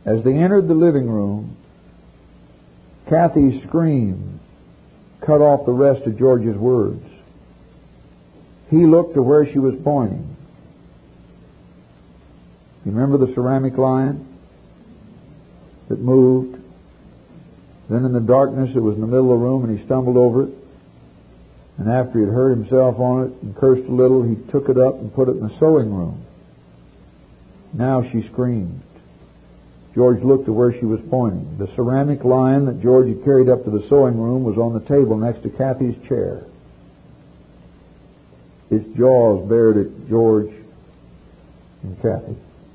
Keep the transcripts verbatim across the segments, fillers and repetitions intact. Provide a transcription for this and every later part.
As they entered the living room, Kathy's scream cut off the rest of George's words. He looked to where she was pointing. You remember the ceramic lion that moved? Then in the darkness, it was in the middle of the room, and he stumbled over it. And after he had hurt himself on it and cursed a little, he took it up and put it in the sewing room. Now she screamed. George looked to where she was pointing. The ceramic lion that George had carried up to the sewing room was on the table next to Kathy's chair. Its jaws bared at George and Kathy.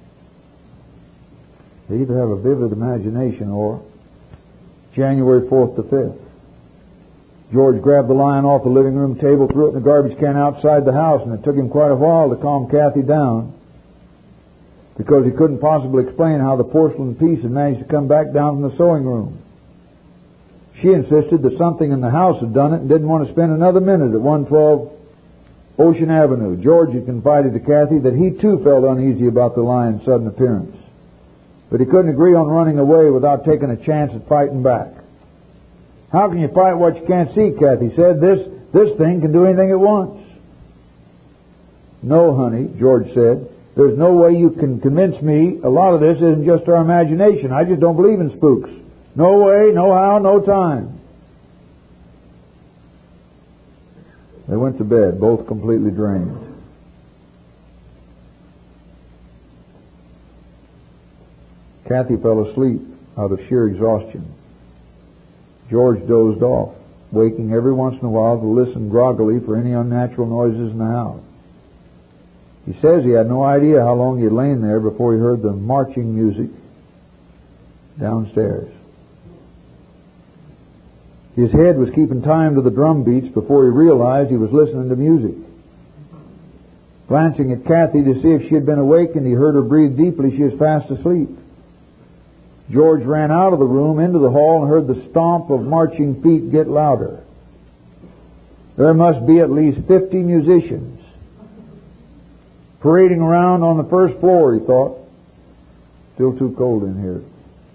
They either have a vivid imagination or January fourth to fifth. George grabbed the lion off the living room table, threw it in the garbage can outside the house, and it took him quite a while to calm Kathy down, because he couldn't possibly explain how the porcelain piece had managed to come back down from the sewing room. She insisted that something in the house had done it and didn't want to spend another minute at one twelve Ocean Avenue. George had confided to Kathy that he too felt uneasy about the lion's sudden appearance, but he couldn't agree on running away without taking a chance at fighting back. How can you fight what you can't see, Kathy said. This, this thing can do anything it wants. No, honey, George said. There's no way you can convince me a lot of this isn't just our imagination. I just don't believe in spooks. No way, no how, no time. They went to bed, both completely drained. Kathy fell asleep out of sheer exhaustion. George dozed off, waking every once in a while to listen groggily for any unnatural noises in the house. He says he had no idea how long he had lain there before he heard the marching music downstairs. His head was keeping time to the drum beats before he realized he was listening to music. Glancing at Kathy to see if she had been awakened, he heard her breathe deeply. She was fast asleep. George ran out of the room into the hall and heard the stomp of marching feet get louder. There must be at least fifty musicians parading around on the first floor, he thought. Still too cold in here.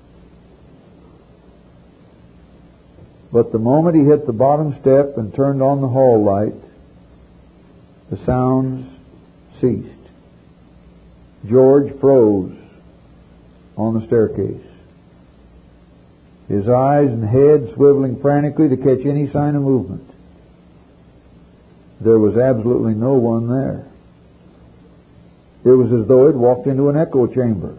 But the moment he hit the bottom step and turned on the hall light, the sounds ceased. George froze on the staircase, his eyes and head swiveling frantically to catch any sign of movement. There was absolutely no one there. It was as though he'd walked into an echo chamber.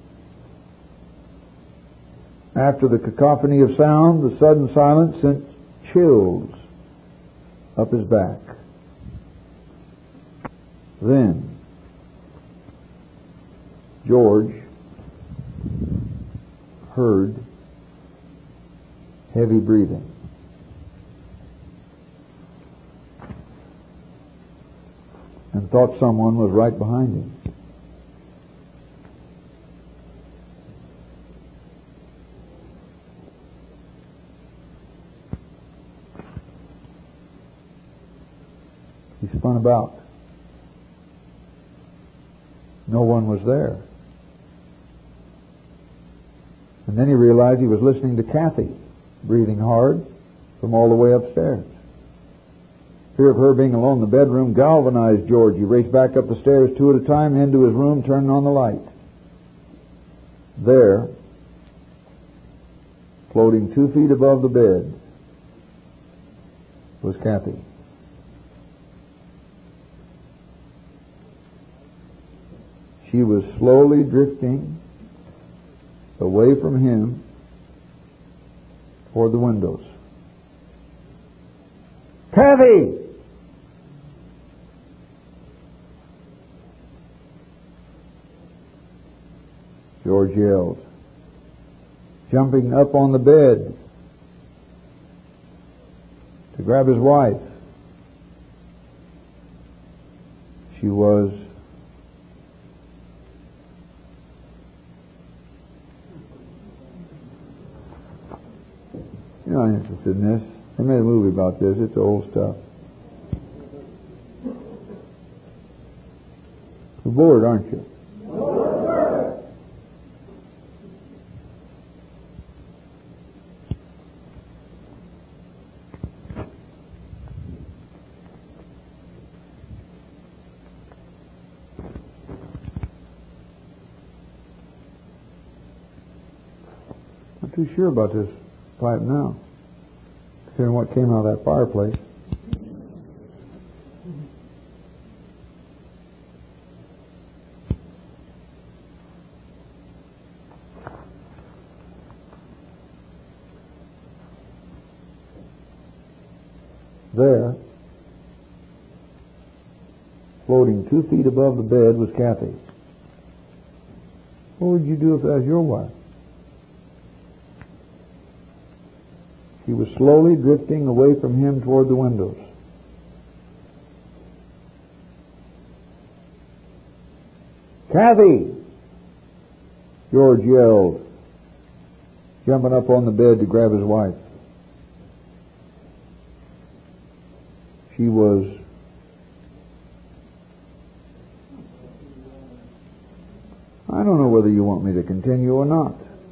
After the cacophony of sound, the sudden silence sent chills up his back. Then George heard heavy breathing. And thought someone was right behind him. He spun about. No one was there. And then he realized he was listening to Kathy, breathing hard from all the way upstairs. Fear of her being alone in the bedroom galvanized George. He raced back up the stairs two at a time into his room, turning on the light. There, floating two feet above the bed, was Kathy. She was slowly drifting away from him toward the windows. Kathy! George yelled, jumping up on the bed to grab his wife. She was You're not interested in this. They made a movie about this. It's old stuff. You're bored, aren't you? too sure about this pipe now, considering what came out of that fireplace. There, floating two feet above the bed, was Kathy. What would you do if that was your wife? She was slowly drifting away from him toward the windows. Kathy! George yelled, jumping up on the bed to grab his wife. She was I don't know whether you want me to continue or not.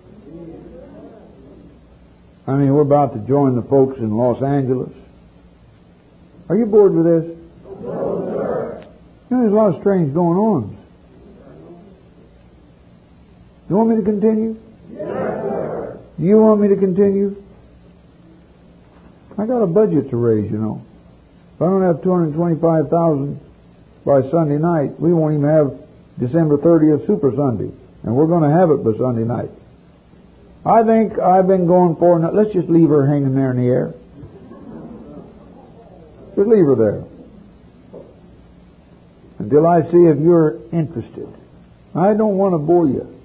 I mean, we're about to join the folks in Los Angeles. Are you bored with this? No, sir. You know, there's a lot of strange going on. You want me to continue? Yes, sir. Do you want me to continue? I got a budget to raise, you know. If I don't have two hundred twenty-five thousand dollars by Sunday night, we won't even have December thirtieth Super Sunday. And we're going to have it by Sunday night. I think I've been going for... Let's just leave her hanging there in the air. Just leave her there. Until I see if you're interested. I don't want to bore you.